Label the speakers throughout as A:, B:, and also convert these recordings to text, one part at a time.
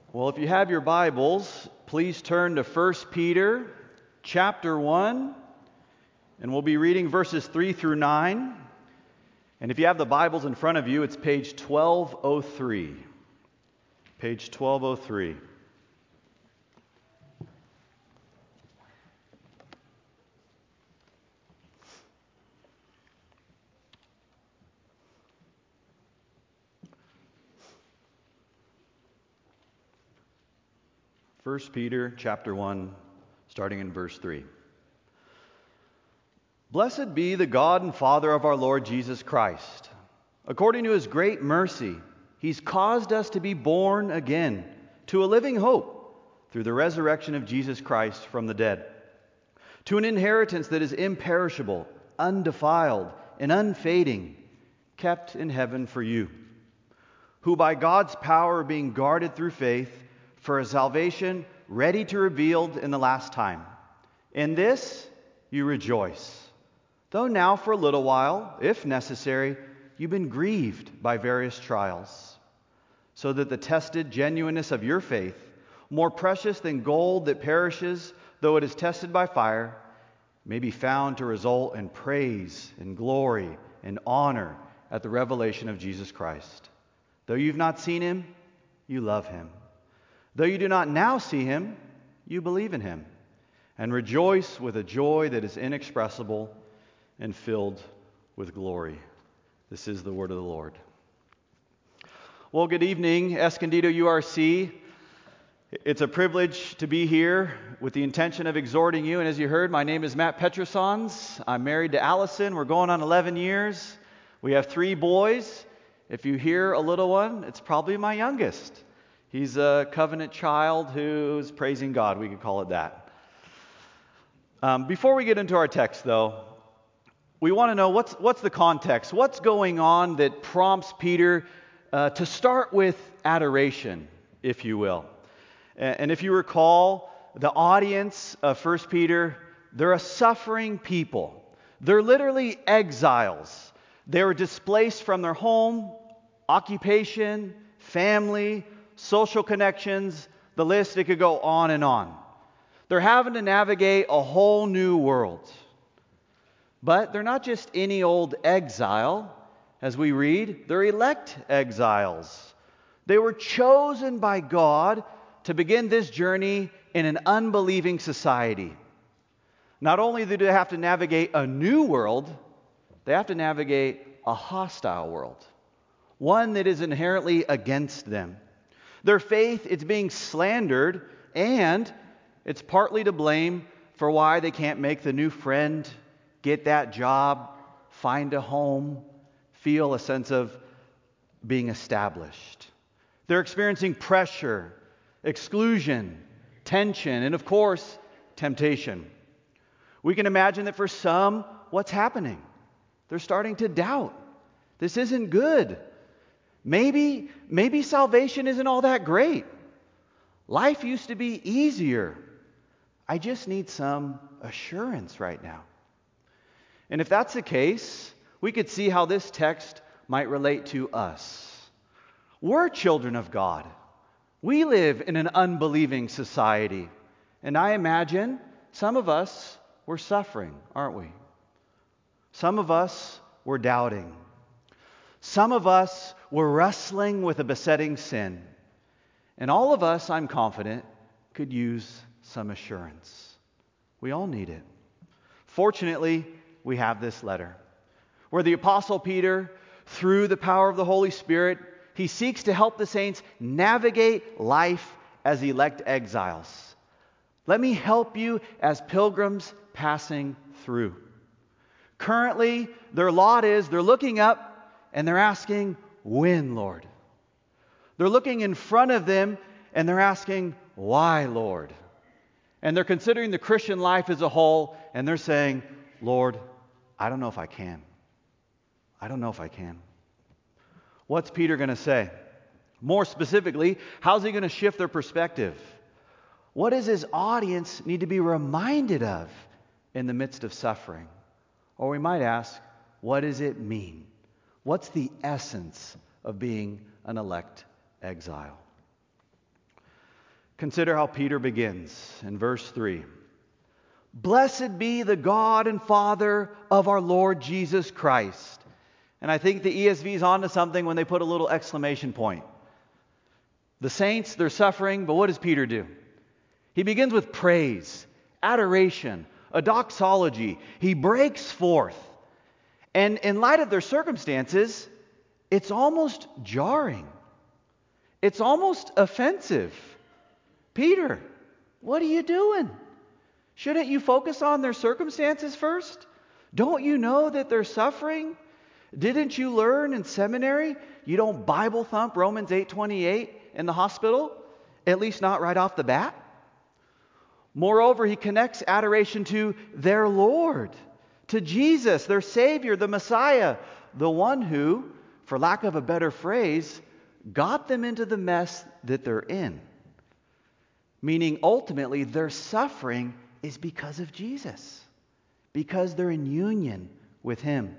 A: Well, if you have your Bibles, please turn to 1 Peter chapter 1, and we'll be reading verses 3 through 9. And if you have the Bibles in front of you, it's page 1203. Page 1203. First Peter chapter 1, starting in verse 3. Blessed be the God and Father of our Lord Jesus Christ. According to his great mercy, he's caused us to be born again to a living hope through the resurrection of Jesus Christ from the dead, to an inheritance that is imperishable, undefiled, and unfading, kept in heaven for you, who by God's power are being guarded through faith for a salvation ready to be revealed in the last time. In this you rejoice, though now for a little while, if necessary, you've been grieved by various trials, so that the tested genuineness of your faith, more precious than gold that perishes, though it is tested by fire, may be found to result in praise and glory and honor at the revelation of Jesus Christ. Though you've not seen him, you love him. Though you do not now see him, you believe in him, and rejoice with a joy that is inexpressible and filled with glory. This is the word of the Lord. Well, good evening, Escondido URC. It's a privilege to be here with the intention of exhorting you. And as you heard, my name is Matt Petrosons. I'm married to Allison. We're going on 11 years. We have 3 boys. If you hear a little one, it's probably my youngest. He's a covenant child who's praising God. We could call it that. Before we get into our text, though, we want to know what's the context. What's going on that prompts Peter to start with adoration, if you will. And if you recall, the audience of 1 Peter, they're a suffering people. They're literally exiles. They were displaced from their home, occupation, family, social connections, the list, it could go on and on. They're having to navigate a whole new world. But they're not just any old exile, as we read. They're elect exiles. They were chosen by God to begin this journey in an unbelieving society. Not only do they have to navigate a new world, they have to navigate a hostile world, one that is inherently against them. Their faith is being slandered, and it's partly to blame for why they can't make the new friend, get that job, find a home, feel a sense of being established. They're experiencing pressure, exclusion, tension, and of course, temptation. We can imagine that for some, what's happening? They're starting to doubt. This isn't good. Maybe salvation isn't all that great. Life used to be easier. I just need some assurance right now. And if that's the case, we could see how this text might relate to us. We're children of God. We live in an unbelieving society. And I imagine some of us were suffering, aren't we? Some of us were doubting. Some of us were wrestling with a besetting sin. And all of us, I'm confident, could use some assurance. We all need it. Fortunately, we have this letter where the Apostle Peter, through the power of the Holy Spirit, he seeks to help the saints navigate life as elect exiles. Let me help you as pilgrims passing through. Currently, their lot is they're looking up and they're asking, when, Lord? They're looking in front of them and they're asking, why, Lord? And they're considering the Christian life as a whole and they're saying, Lord, I don't know if I can. I don't know if I can. What's Peter going to say? More specifically, how's he going to shift their perspective? What does his audience need to be reminded of in the midst of suffering? Or we might ask, what does it mean? What's the essence of being an elect exile? Consider how Peter begins in verse 3. Blessed be the God and Father of our Lord Jesus Christ. And I think the ESV is onto something when they put a little exclamation point. The saints, they're suffering, but what does Peter do? He begins with praise, adoration, a doxology. He breaks forth. And in light of their circumstances, it's almost jarring. It's almost offensive. Peter, what are you doing? Shouldn't you focus on their circumstances first? Don't you know that they're suffering? Didn't you learn in seminary you don't Bible thump Romans 8:28 in the hospital? At least not right off the bat. Moreover, he connects adoration to their Lord, to Jesus, their Savior, the Messiah, the one who, for lack of a better phrase, got them into the mess that they're in. Meaning, ultimately, their suffering is because of Jesus, because they're in union with Him.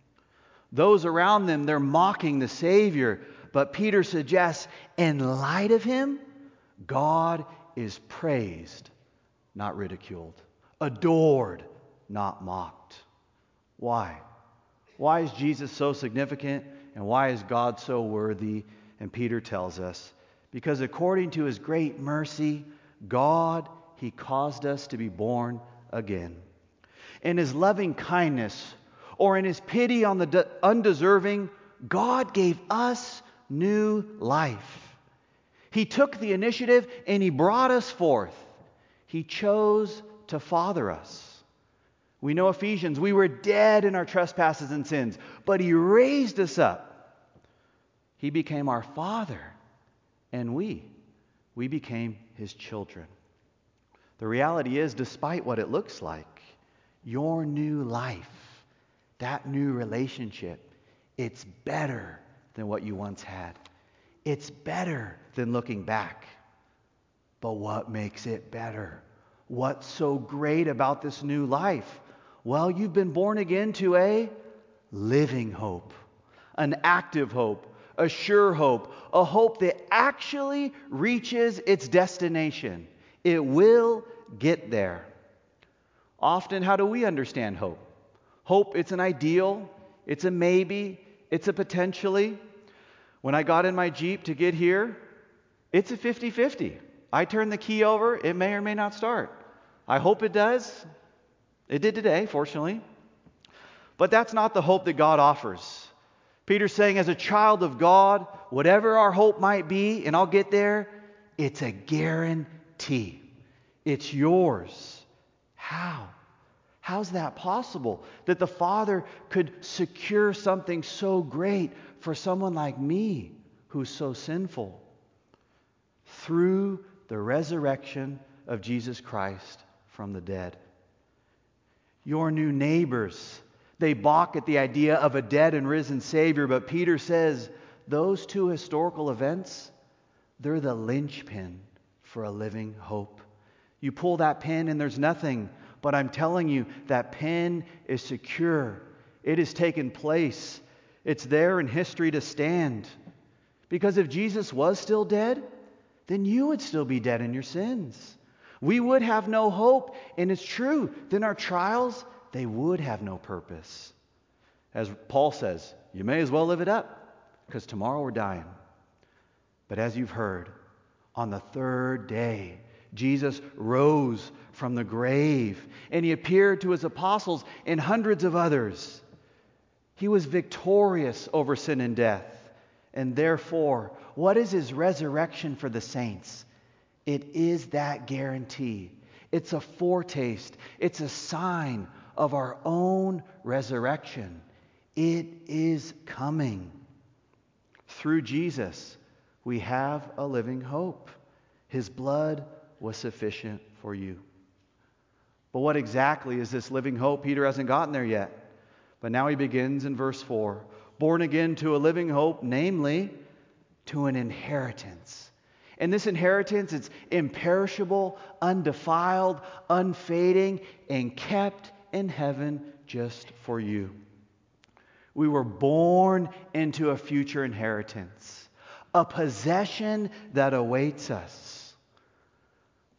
A: Those around them, they're mocking the Savior, but Peter suggests, in light of Him, God is praised, not ridiculed, adored, not mocked. Why? Why is Jesus so significant, and why is God so worthy? And Peter tells us, because according to His great mercy, God, He caused us to be born again. In His loving kindness, or in His pity on the undeserving, God gave us new life. He took the initiative and He brought us forth. He chose to father us. We know Ephesians, we were dead in our trespasses and sins, but He raised us up. He became our Father, and we became His children. The reality is, despite what it looks like, your new life, that new relationship, it's better than what you once had. It's better than looking back. But what makes it better? What's so great about this new life? Well, you've been born again to a living hope, an active hope, a sure hope, a hope that actually reaches its destination. It will get there. Often, how do we understand hope? Hope, it's an ideal, it's a maybe, it's a potentially. When I got in my Jeep to get here, it's a 50-50. I turn the key over, it may or may not start. I hope it does. It did today, fortunately. But that's not the hope that God offers. Peter's saying, as a child of God, whatever our hope might be, and I'll get there, it's a guarantee. It's yours. How? How's that possible? That the Father could secure something so great for someone like me who's so sinful? Through the resurrection of Jesus Christ from the dead. Your new neighbors, they balk at the idea of a dead and risen Savior, but Peter says those two historical events, they're the linchpin for a living hope. You pull that pin and there's nothing, but I'm telling you, that pin is secure. It has taken place. It's there in history to stand. Because if Jesus was still dead, then you would still be dead in your sins. We would have no hope, and it's true. Then our trials, they would have no purpose. As Paul says, you may as well live it up, because tomorrow we're dying. But as you've heard, on the third day, Jesus rose from the grave, and He appeared to His apostles and hundreds of others. He was victorious over sin and death. And therefore, what is His resurrection for the saints? It is that guarantee. It's a foretaste. It's a sign of our own resurrection. It is coming. Through Jesus, we have a living hope. His blood was sufficient for you. But what exactly is this living hope? Peter hasn't gotten there yet. But now he begins in verse 4. Born again to a living hope, namely to an inheritance. And this inheritance, it's imperishable, undefiled, unfading, and kept in heaven just for you. We were born into a future inheritance, a possession that awaits us.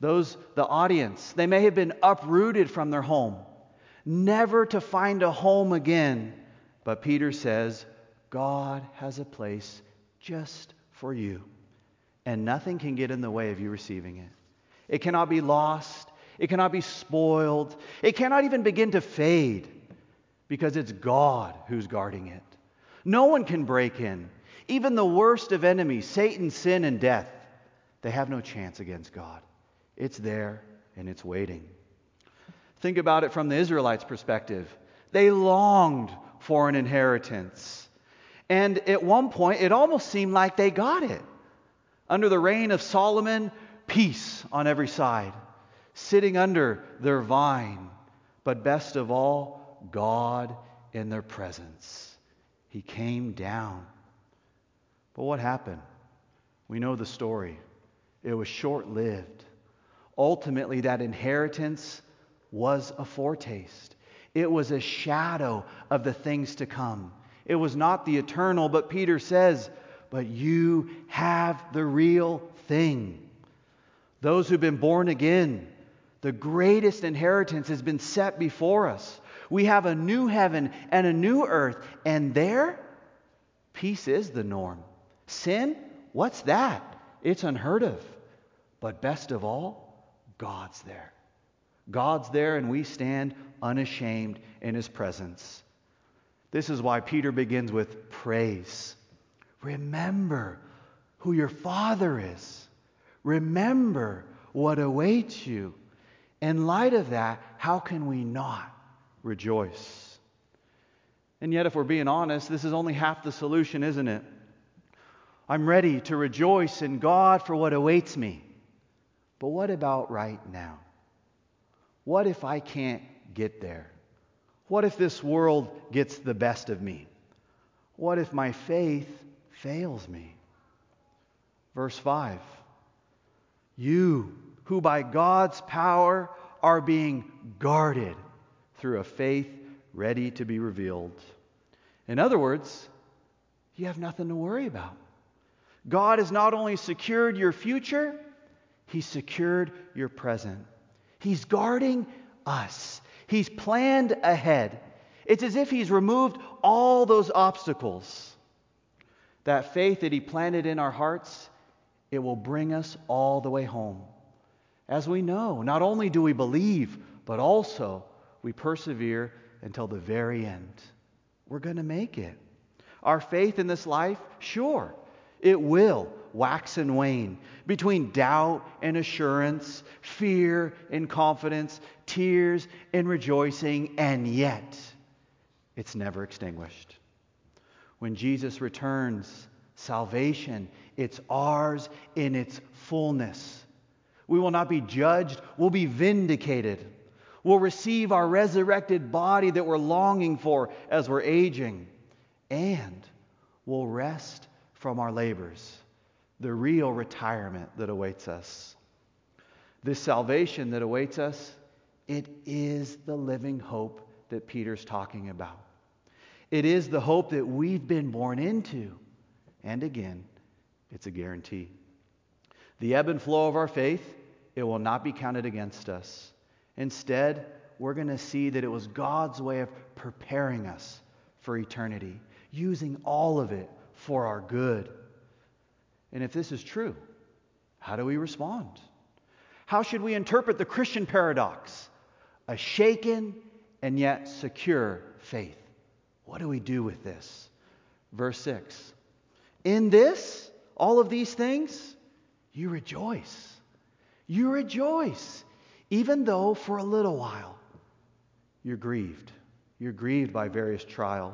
A: The audience, they may have been uprooted from their home, never to find a home again. But Peter says, God has a place just for you, and nothing can get in the way of you receiving it. It cannot be lost. It cannot be spoiled. It cannot even begin to fade, because it's God who's guarding it. No one can break in. Even the worst of enemies, Satan, sin, and death, they have no chance against God. It's there and it's waiting. Think about it from the Israelites' perspective. They longed for an inheritance. And at one point, it almost seemed like they got it. Under the reign of Solomon, peace on every side, sitting under their vine. But best of all, God in their presence. He came down. But what happened? We know the story. It was short-lived. Ultimately, that inheritance was a foretaste. It was a shadow of the things to come. It was not the eternal, but Peter says, but you have the real thing. Those who've been born again, the greatest inheritance has been set before us. We have a new heaven and a new earth, and there, peace is the norm. Sin, what's that? It's unheard of. But best of all, God's there. God's there, and we stand unashamed in His presence. This is why Peter begins with praise. Remember who your Father is. Remember what awaits you. In light of that, how can we not rejoice? And yet, if we're being honest, this is only half the solution, isn't it? I'm ready to rejoice in God for what awaits me. But what about right now? What if I can't get there? What if this world gets the best of me? What if my faith fails me? Verse 5. You who by God's power are being guarded through a faith ready to be revealed. In other words, you have nothing to worry about. God has not only secured your future, He's secured your present. He's guarding us. He's planned ahead. It's as if He's removed all those obstacles. That faith that He planted in our hearts, it will bring us all the way home. As we know, not only do we believe, but also we persevere until the very end. We're going to make it. Our faith in this life, sure, it will wax and wane between doubt and assurance, fear and confidence, tears and rejoicing, and yet it's never extinguished. When Jesus returns, salvation, it's ours in its fullness. We will not be judged, we'll be vindicated. We'll receive our resurrected body that we're longing for as we're aging, and we'll rest from our labors, the real retirement that awaits us. This salvation that awaits us, it is the living hope that Peter's talking about. It is the hope that we've been born into. And again, it's a guarantee. The ebb and flow of our faith, it will not be counted against us. Instead, we're going to see that it was God's way of preparing us for eternity, using all of it for our good. And if this is true, how do we respond? How should we interpret the Christian paradox? A shaken and yet secure faith. What do we do with this? Verse 6. In this, all of these things, you rejoice. You rejoice, even though for a little while you're grieved. You're grieved by various trials.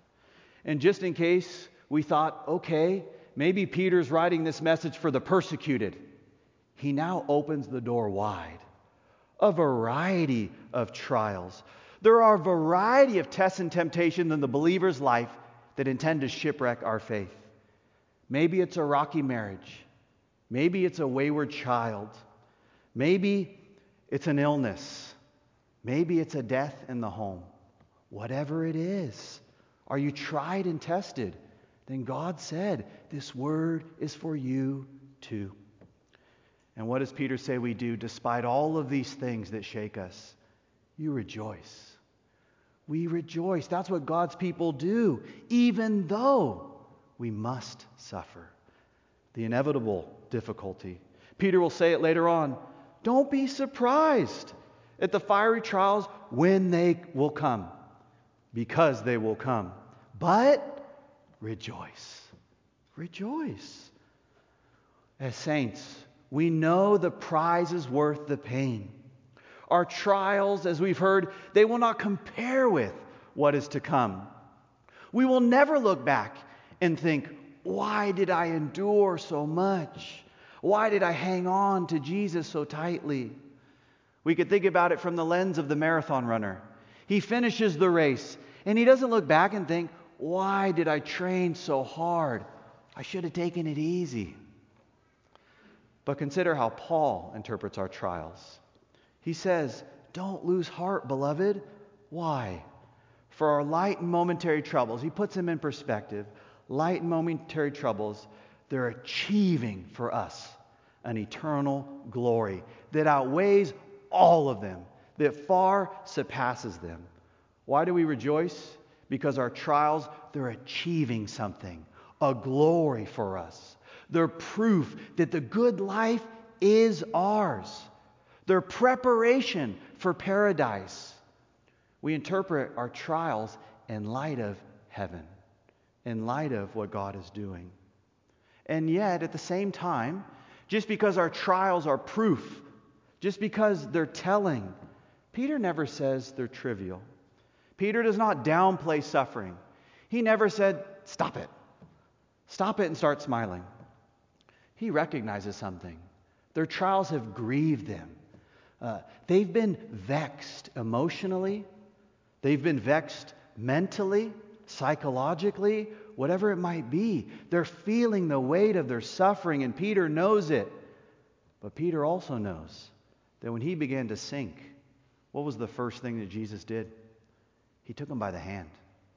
A: And just in case we thought, okay, maybe Peter's writing this message for the persecuted, he now opens the door wide. A variety of trials. There are a variety of tests and temptations in the believer's life that intend to shipwreck our faith. Maybe it's a rocky marriage. Maybe it's a wayward child. Maybe it's an illness. Maybe it's a death in the home. Whatever it is, are you tried and tested? Then God said, this word is for you too. And what does Peter say we do despite all of these things that shake us? You rejoice. We rejoice. That's what God's people do, even though we must suffer the inevitable difficulty. Peter will say it later on. Don't be surprised at the fiery trials when they will come, because they will come. But rejoice. Rejoice. As saints, we know the prize is worth the pain. Our trials, as we've heard, they will not compare with what is to come. We will never look back and think, why did I endure so much? Why did I hang on to Jesus so tightly? We could think about it from the lens of the marathon runner. He finishes the race and he doesn't look back and think, why did I train so hard? I should have taken it easy. But consider how Paul interprets our trials. He says, don't lose heart, beloved. Why? For our light and momentary troubles, he puts them in perspective. Light and momentary troubles, they're achieving for us an eternal glory that outweighs all of them, that far surpasses them. Why do we rejoice? Because our trials, they're achieving something, a glory for us. They're proof that the good life is ours. They're preparation for paradise. We interpret our trials in light of heaven, in light of what God is doing. And yet, at the same time, just because our trials are proof, just because they're telling, Peter never says they're trivial. Peter does not downplay suffering. He never said, stop it. Stop it and start smiling. He recognizes something. Their trials have grieved them. They've been vexed emotionally. They've been vexed mentally, psychologically, whatever it might be. They're feeling the weight of their suffering, and Peter knows it. But Peter also knows that when he began to sink, what was the first thing that Jesus did? He took him by the hand.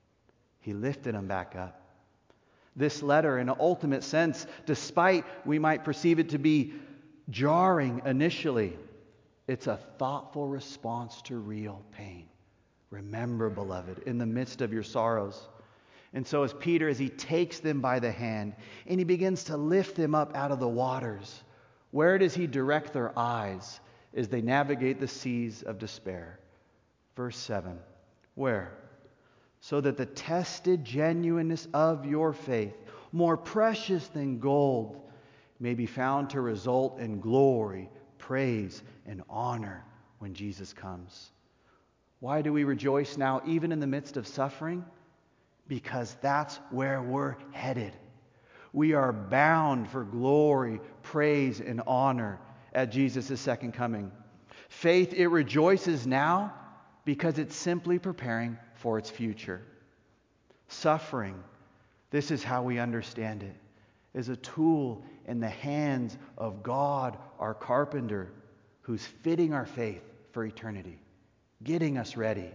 A: He lifted him back up. This letter, in an ultimate sense, despite we might perceive it to be jarring initially, it's a thoughtful response to real pain. Remember, beloved, in the midst of your sorrows. And so as Peter, as he takes them by the hand and he begins to lift them up out of the waters, where does he direct their eyes as they navigate the seas of despair? Verse 7. Where? So that the tested genuineness of your faith, more precious than gold, may be found to result in glory, praise, and honor when Jesus comes. Why do we rejoice now, even in the midst of suffering? Because that's where we're headed. We are bound for glory, praise, and honor at Jesus' second coming. Faith, it rejoices now because it's simply preparing for its future. Suffering, this is how we understand it, is a tool in the hands of God, our carpenter, who's fitting our faith for eternity, getting us ready.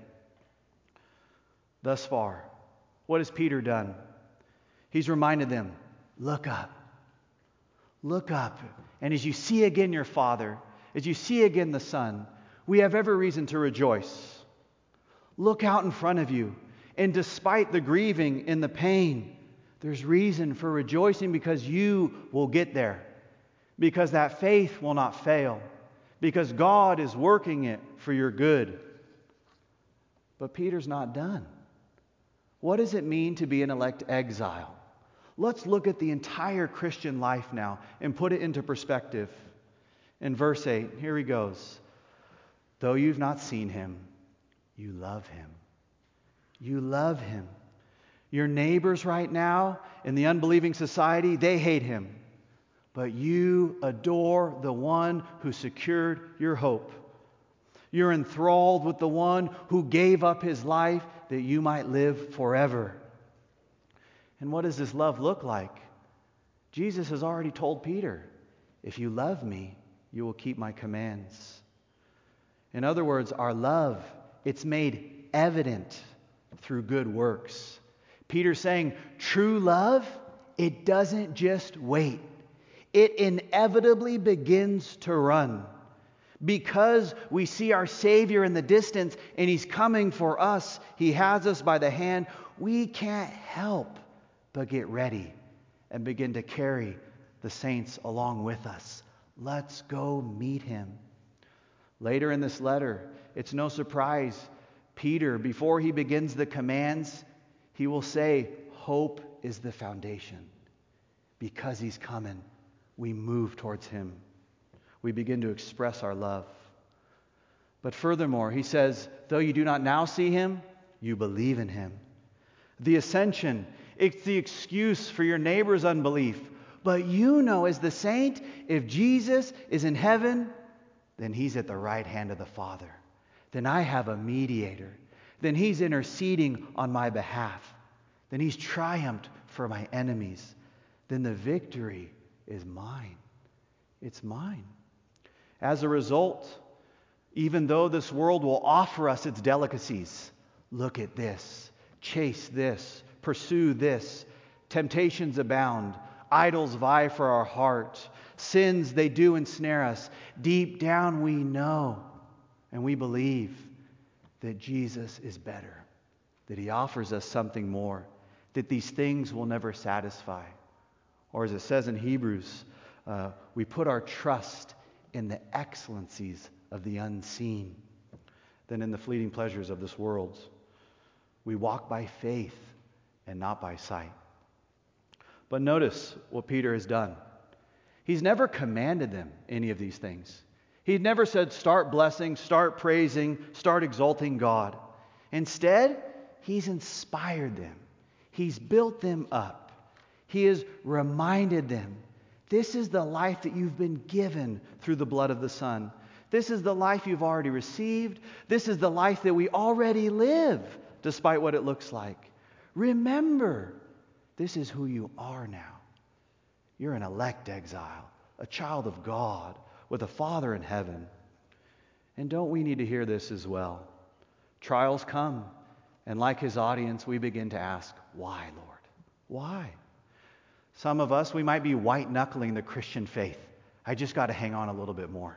A: Thus far, what has Peter done? He's reminded them, look up. Look up. And as you see again your Father, as you see again the Son, we have every reason to rejoice. Look out in front of you. And despite the grieving and the pain, there's reason for rejoicing because you will get there. Because that faith will not fail. Because God is working it for your good. But Peter's not done. What does it mean to be an elect exile? Let's look at the entire Christian life now and put it into perspective. In verse 8, here he goes. Though you've not seen him, you love him. You love him. Your neighbors right now in the unbelieving society, they hate him. But you adore the one who secured your hope. You're enthralled with the one who gave up his life that you might live forever. And what does this love look like? Jesus has already told Peter, if you love me, you will keep my commands. In other words, our love, it's made evident through good works. Peter's saying, true love, it doesn't just wait. it inevitably begins to run. Because we see our Savior in the distance and He's coming for us, He has us by the hand, we can't help but get ready and begin to carry the saints along with us. Let's go meet Him. Later in this letter, it's no surprise, Peter, before he begins the commands, he will say, hope is the foundation. Because He's coming, we move towards Him. We begin to express our love. But furthermore, he says, though you do not now see Him, you believe in Him. The ascension, it's the excuse for your neighbor's unbelief. But you know, as the saint, if Jesus is in heaven, then He's at the right hand of the Father. Then I have a mediator. Then He's interceding on my behalf. Then He's triumphed for my enemies. Then the victory is mine. It's mine. As a result, even though this world will offer us its delicacies, look at this, chase this, pursue this, temptations abound, idols vie for our heart, sins, they do ensnare us. Deep down we know and we believe that Jesus is better, that He offers us something more, that these things will never satisfy. Or as it says in Hebrews, we put our trust in the excellencies of the unseen than in the fleeting pleasures of this world. We walk by faith and not by sight. But notice what Peter has done. He's never commanded them any of these things. He'd never said, start blessing, start praising, start exalting God. Instead, He's inspired them. He's built them up. He has reminded them, this is the life that you've been given through the blood of the Son. This is the life you've already received. This is the life that we already live, despite what it looks like. Remember, this is who you are now. You're an elect exile, a child of God, with a Father in heaven. And don't we need to hear this as well? Trials come, and like His audience, we begin to ask, why, Lord? Why? Some of us, we might be white-knuckling the Christian faith. I just got to hang on a little bit more.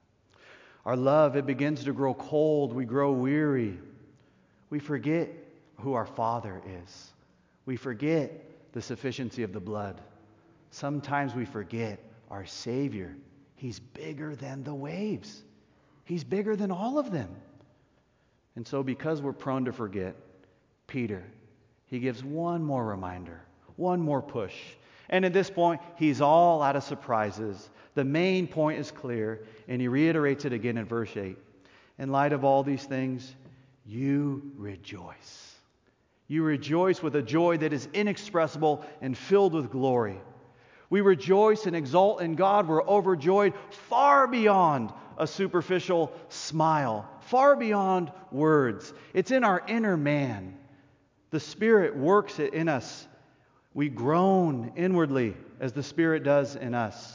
A: Our love, it begins to grow cold. We grow weary. We forget who our Father is. We forget the sufficiency of the blood. Sometimes we forget our Savior. He's bigger than the waves. He's bigger than all of them. And so because we're prone to forget, Peter, he gives one more reminder, one more push. And at this point, he's all out of surprises. The main point is clear, and he reiterates it again in verse 8. In light of all these things, you rejoice. You rejoice with a joy that is inexpressible and filled with glory. We rejoice and exult in God. We're overjoyed far beyond a superficial smile, far beyond words. It's in our inner man. The Spirit works it in us. We groan inwardly as the Spirit does in us.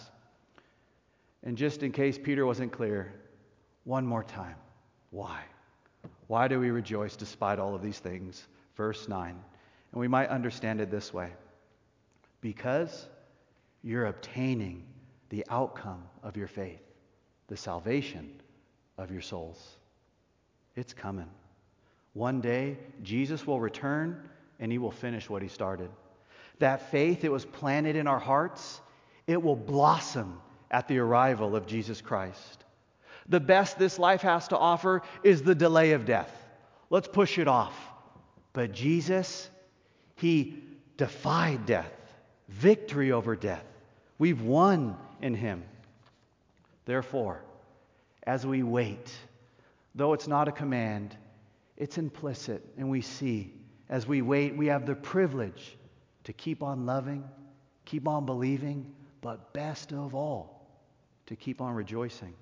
A: And just in case Peter wasn't clear, one more time. Why? Why do we rejoice despite all of these things? Verse 9. And we might understand it this way. Because you're obtaining the outcome of your faith, the salvation of your souls. It's coming. One day, Jesus will return and He will finish what He started. That faith that was planted in our hearts, it will blossom at the arrival of Jesus Christ. The best this life has to offer is the delay of death. Let's push it off. But Jesus, He defied death, victory over death. We've won in Him. Therefore, as we wait, though it's not a command, it's implicit, and we see, as we wait, we have the privilege to keep on loving, keep on believing, but best of all, to keep on rejoicing.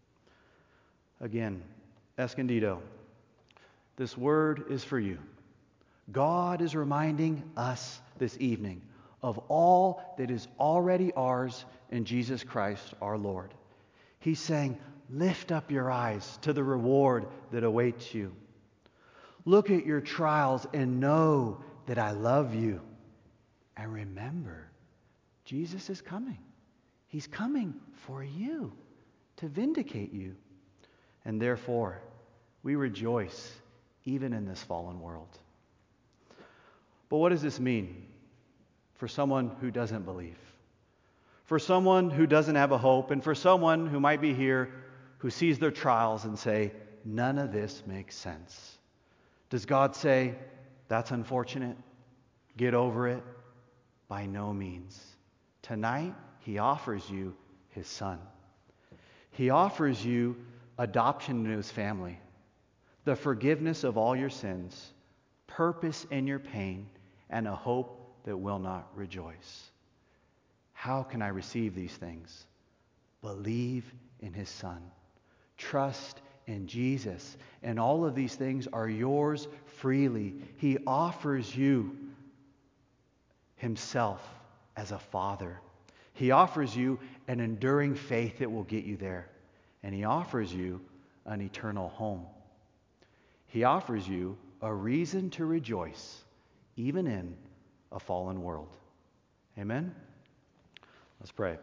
A: Again, Escondido, this word is for you. God is reminding us this evening of all that is already ours in Jesus Christ our Lord. He's saying, lift up your eyes to the reward that awaits you. Look at your trials and know that I love you. And remember, Jesus is coming. He's coming for you to vindicate you. And therefore, we rejoice even in this fallen world. But what does this mean for someone who doesn't believe? For someone who doesn't have a hope, and for someone who might be here who sees their trials and say, none of this makes sense. Does God say, that's unfortunate, get over it? By no means. Tonight, He offers you His Son. He offers you adoption into His family, the forgiveness of all your sins, purpose in your pain, and a hope that will not rejoice. How can I receive these things? Believe in His Son. Trust in Jesus. And all of these things are yours freely. He offers you Himself as a Father. He offers you an enduring faith that will get you there. And He offers you an eternal home. He offers you a reason to rejoice, even in a fallen world. Amen? Let's pray.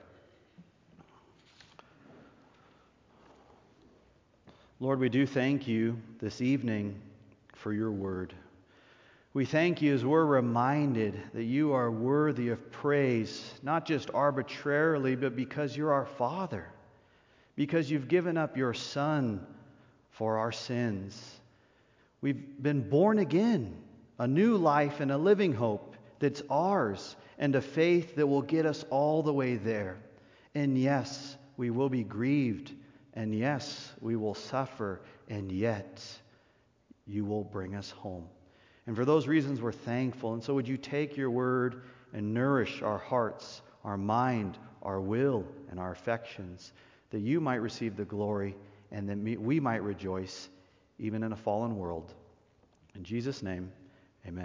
A: Lord, we do thank You this evening for Your word. We thank You as we're reminded that You are worthy of praise, not just arbitrarily, but because You're our Father, because You've given up Your Son for our sins. We've been born again, a new life and a living hope that's ours, and a faith that will get us all the way there. And yes, we will be grieved, and yes, we will suffer, and yet You will bring us home. And for those reasons, we're thankful. And so would You take Your word and nourish our hearts, our mind, our will, and our affections, that You might receive the glory and that we might rejoice even in a fallen world. In Jesus' name,